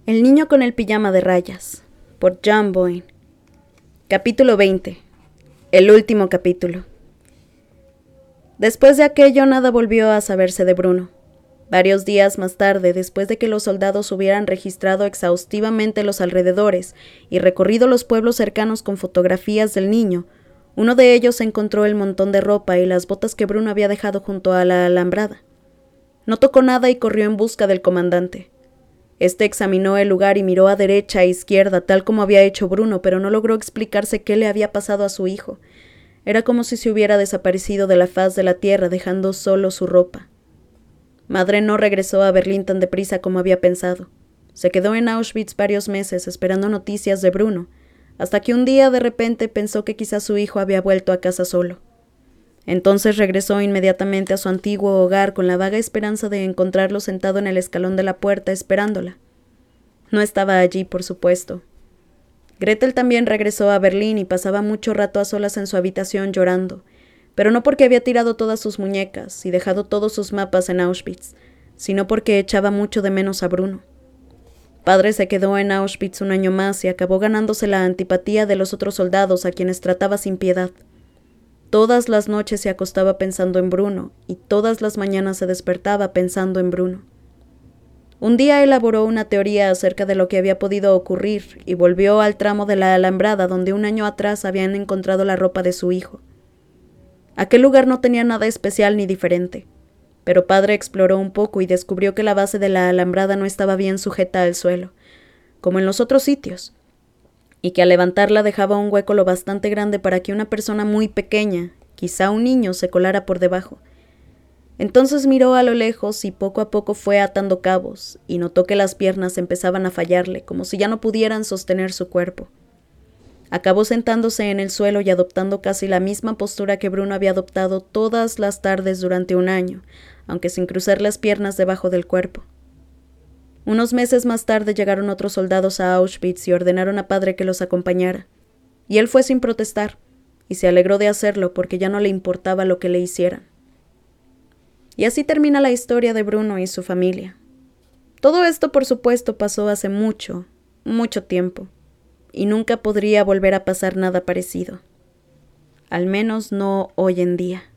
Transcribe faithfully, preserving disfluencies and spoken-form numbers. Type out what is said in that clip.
El niño con el pijama de rayas, por John Boyne. Capítulo veinte. El último capítulo. Después de aquello nada volvió a saberse de Bruno. Varios días más tarde, después de que los soldados hubieran registrado exhaustivamente los alrededores y recorrido los pueblos cercanos con fotografías del niño, uno de ellos encontró el montón de ropa y las botas que Bruno había dejado junto a la alambrada. No tocó nada y corrió en busca del comandante. Este examinó el lugar y miró a derecha e izquierda, tal como había hecho Bruno, pero no logró explicarse qué le había pasado a su hijo. Era como si se hubiera desaparecido de la faz de la tierra, dejando solo su ropa. Madre no regresó a Berlín tan deprisa como había pensado. Se quedó en Auschwitz varios meses esperando noticias de Bruno, hasta que un día de repente pensó que quizás su hijo había vuelto a casa solo. Entonces regresó inmediatamente a su antiguo hogar con la vaga esperanza de encontrarlo sentado en el escalón de la puerta esperándola. No estaba allí, por supuesto. Gretel también regresó a Berlín y pasaba mucho rato a solas en su habitación llorando, pero no porque había tirado todas sus muñecas y dejado todos sus mapas en Auschwitz, sino porque echaba mucho de menos a Bruno. Padre se quedó en Auschwitz un año más y acabó ganándose la antipatía de los otros soldados a quienes trataba sin piedad. Todas las noches se acostaba pensando en Bruno y todas las mañanas se despertaba pensando en Bruno. Un día elaboró una teoría acerca de lo que había podido ocurrir y volvió al tramo de la alambrada donde un año atrás habían encontrado la ropa de su hijo. Aquel lugar no tenía nada especial ni diferente, pero Padre exploró un poco y descubrió que la base de la alambrada no estaba bien sujeta al suelo, como en los otros sitios, y que al levantarla dejaba un hueco lo bastante grande para que una persona muy pequeña, quizá un niño, se colara por debajo. Entonces miró a lo lejos y poco a poco fue atando cabos, y notó que las piernas empezaban a fallarle, como si ya no pudieran sostener su cuerpo. Acabó sentándose en el suelo y adoptando casi la misma postura que Bruno había adoptado todas las tardes durante un año, aunque sin cruzar las piernas debajo del cuerpo. Unos meses más tarde llegaron otros soldados a Auschwitz y ordenaron a Padre que los acompañara. Y él fue sin protestar, y se alegró de hacerlo porque ya no le importaba lo que le hicieran. Y así termina la historia de Bruno y su familia. Todo esto, por supuesto, pasó hace mucho, mucho tiempo, y nunca podría volver a pasar nada parecido. Al menos no hoy en día.